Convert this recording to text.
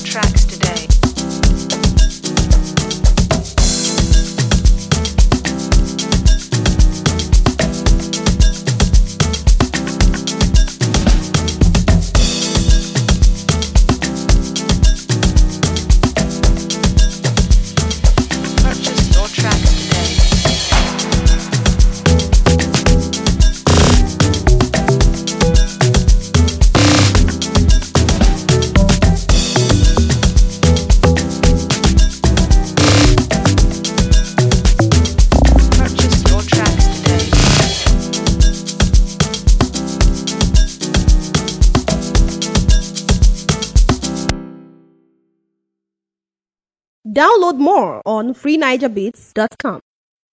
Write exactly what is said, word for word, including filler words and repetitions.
tracks today. Purchase your tracks today. Purchase your tracks today. Download more on free niger beats dot com.